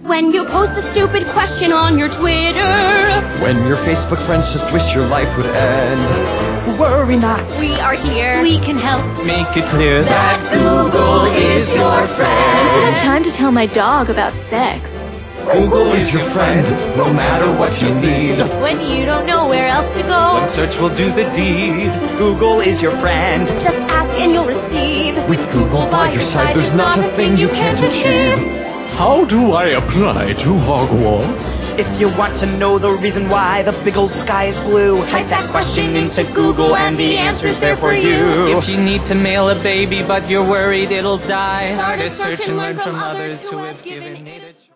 When you post a stupid question on your Twitter. When your Facebook friends just wish your life would end. Worry not. We are here. We can help. Make it clear that Google is your friend. Time to tell my dog about sex. Google is your friend, no matter what you need. When you don't know where else to go. One search will do the deed. Google is your friend. Just ask and you'll receive. With Google by your side, there's not a thing you can't achieve. How do I apply to Hogwarts? If you want to know the reason why the big old sky is blue, type that question into Google and the answer's there for you. If you need to mail a baby but you're worried it'll die, start a search and learn from others who have given it a